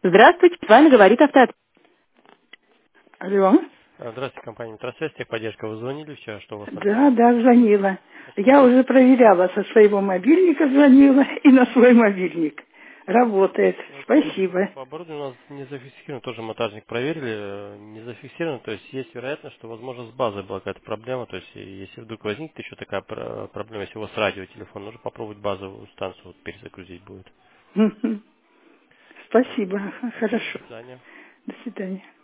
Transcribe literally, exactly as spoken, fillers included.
Здравствуйте, с вами говорит автоответчик. Алло. А, Здравствуйте, компания «Метросвязь», техподдержка. Вы звонили вчера, что у вас там? Да, да, звонила. Я Скажите, уже проверяла, со своего мобильника звонила и на свой мобильник. Работает. вот Спасибо. по оборудованию у нас не зафиксировано, тоже монтажник проверили, э, не зафиксировано, то есть есть вероятность, что, возможно, с базой была какая-то проблема, то есть и если вдруг возникнет еще такая про- проблема, если у вас радио, телефон, нужно попробовать базовую станцию вот перезагрузить будет. Мгм. Вот. Спасибо. Спасибо, до Хорошо. свидания. До свидания.